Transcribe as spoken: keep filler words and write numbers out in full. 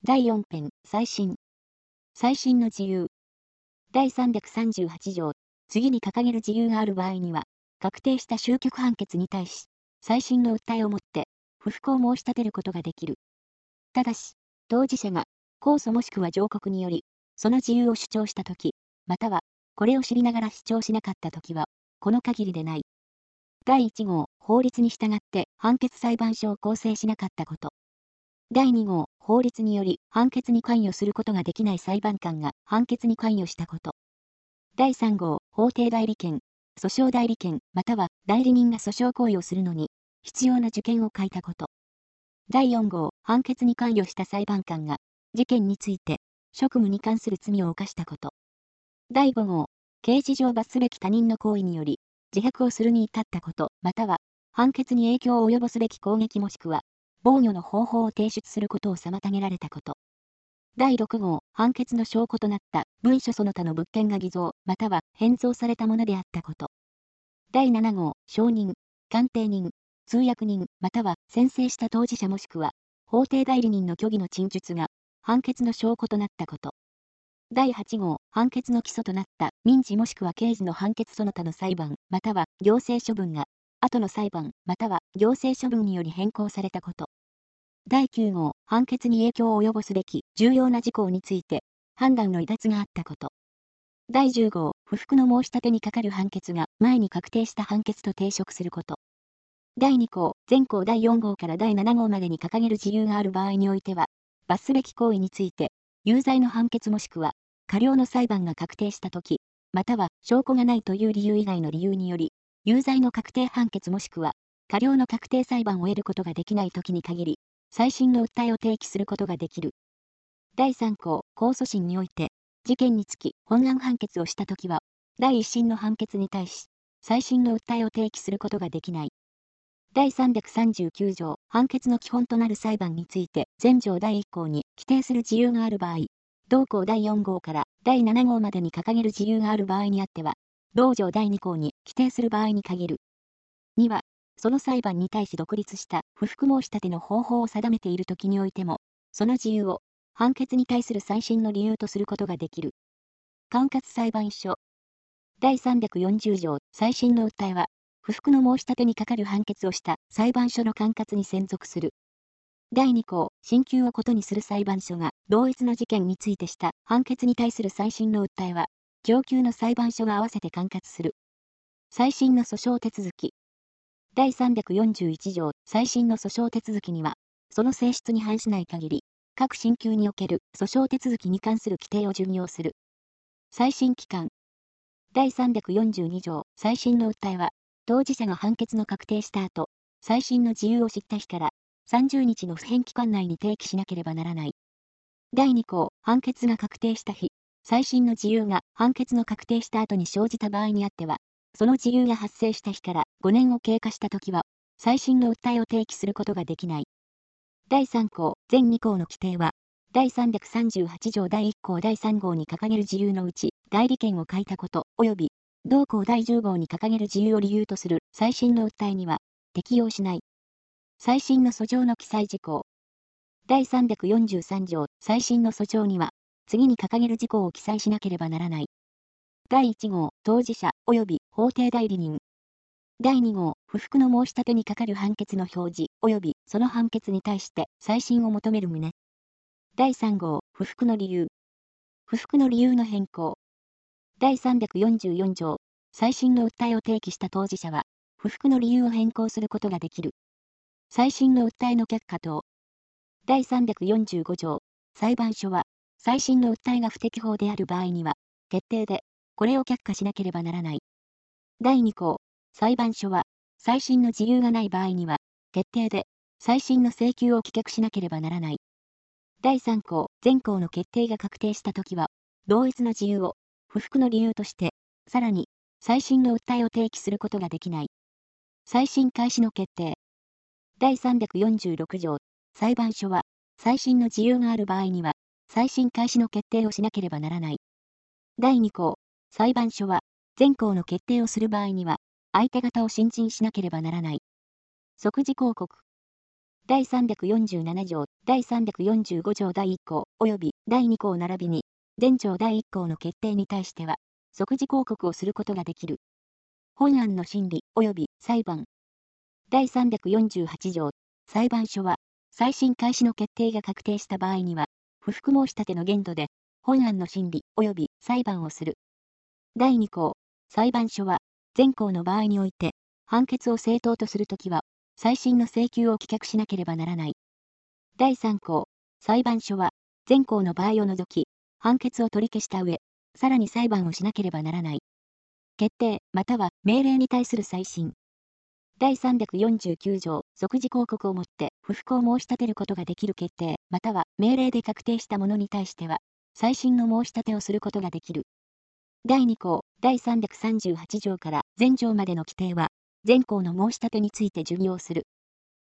だいよん編、再審。再審の自由。だいさんびゃくさんじゅうはち条。次に掲げる自由がある場合には、確定した終局判決に対し、再審の訴えをもって、不服を申し立てることができる。ただし、当事者が、控訴もしくは上告により、その自由を主張したとき、または、これを知りながら主張しなかったときは、この限りでない。だいいち号、法律に従って判決裁判所を構成しなかったこと。だいに号、法律により判決に関与することができない裁判官が判決に関与したこと。だいさん号、法定代理権、訴訟代理権または代理人が訴訟行為をするのに必要な受験を欠いたこと。だいよん号、判決に関与した裁判官が事件について職務に関する罪を犯したこと。だいご号、刑事上罰すべき他人の行為により自白をするに至ったことまたは判決に影響を及ぼすべき攻撃もしくは防御の方法を提出することを妨げられたこと。だいろく号、判決の証拠となった文書その他の物件が偽造、または変造されたものであったこと。だいなな号、証人、鑑定人、通訳人、または宣誓した当事者もしくは法定代理人の虚偽の陳述が判決の証拠となったこと。だいはち号、判決の基礎となった民事もしくは刑事の判決その他の裁判、または行政処分が後の裁判、または行政処分により変更されたこと。だいきゅう号、判決に影響を及ぼすべき重要な事項について判断の離脱があったこと。だいじゅう号、不服の申し立てにかかる判決が前に確定した判決と抵触すること。だいに項、前項だいよん号からだいなな号までに掲げる自由がある場合においては、罰すべき行為について、有罪の判決もしくは、過料の裁判が確定したとき、または証拠がないという理由以外の理由により、有罪の確定判決もしくは、過料の確定裁判を得ることができないときに限り、再審の訴えを提起することができる。だいさん項、控訴審において、事件につき本案判決をしたときは、だいいっ審の判決に対し、再審の訴えを提起することができない。だいさんびゃくさんじゅうきゅう条、判決の基本となる裁判について、前条だいいっ項に規定する自由がある場合、同項だいよん号からだいなな号までに掲げる自由がある場合にあっては、同条だいに項に規定する場合に限る。には、その裁判に対し独立した不服申し立ての方法を定めているときにおいても、その自由を判決に対する再審の理由とすることができる。管轄裁判所。だいさんびゃくよんじゅう条、再審の訴えは、不服の申し立てにかかる判決をした裁判所の管轄に専属する。だいに項、審級をことにする裁判所が同一の事件についてした判決に対する再審の訴えは、上級の裁判所が合わせて管轄する。再審の訴訟手続き。だいさんびゃくよんじゅういち条、再審の訴訟手続きには、その性質に反しない限り、各審級における訴訟手続きに関する規定を準用する。再審期間。だいさんびゃくよんじゅうに条、再審の訴えは、当事者が判決の確定した後、再審の自由を知った日からさんじゅうにちの不変期間内に提起しなければならない。だいに項、判決が確定した日、再審の自由が判決の確定した後に生じた場合にあっては、その自由が発生した日からごねんを経過したときは、再審の訴えを提起することができない。だいさん項、前に項の規定は、だいさんびゃくさんじゅうはち条だいいっ項だいさん号に掲げる自由のうち、代理権を欠いたこと、及び、同項だいじゅう号に掲げる自由を理由とする再審の訴えには、適用しない。再審の訴状の記載事項。だいさんびゃくよんじゅうさん条、再審の訴状には、次に掲げる事項を記載しなければならない。だいいち号、当事者及び法定代理人。だいに号、不服の申し立てにかかる判決の表示及びその判決に対して再審を求める旨。だいさん号、不服の理由。不服の理由の変更。だいさんびゃくよんじゅうよん条、再審の訴えを提起した当事者は、不服の理由を変更することができる。再審の訴えの却下等。だいさんびゃくよんじゅうご条、裁判所は、再審の訴えが不適法である場合には、決定で、これを却下しなければならない。だいに項、裁判所は、再審の自由がない場合には、決定で、再審の請求を棄却しなければならない。だいさん項、前項の決定が確定したときは、同一の自由を、不服の理由として、さらに、再審の訴えを提起することができない。再審開始の決定。だいさんびゃくよんじゅうろく条、裁判所は、再審の自由がある場合には、再審開始の決定をしなければならない。だいに項、裁判所は、前項の決定をする場合には、相手方を新陳しなければならない。即時抗告。 だいさんびゃくよんじゅうなな条、だいさんびゃくよんじゅうご条だいいっ項及びだいに項並びに、前条だいいっ項の決定に対しては、即時抗告をすることができる。本案の審理及び裁判。だいさんびゃくよんじゅうはち条、裁判所は、再審開始の決定が確定した場合には、不服申し立ての限度で、本案の審理及び裁判をする。だいに項、裁判所は、前項の場合において、判決を正当とするときは、再審の請求を棄却しなければならない。だいさん項、裁判所は、前項の場合を除き、判決を取り消した上、さらに裁判をしなければならない。決定、または命令に対する再審。だいさんびゃくよんじゅうきゅう条、即時抗告をもって不服を申し立てることができる決定、または命令で確定したものに対しては、再審の申し立てをすることができる。だいに項、だいさんびゃくさんじゅうはち条から前条までの規定は、前項の申し立てについて準用する。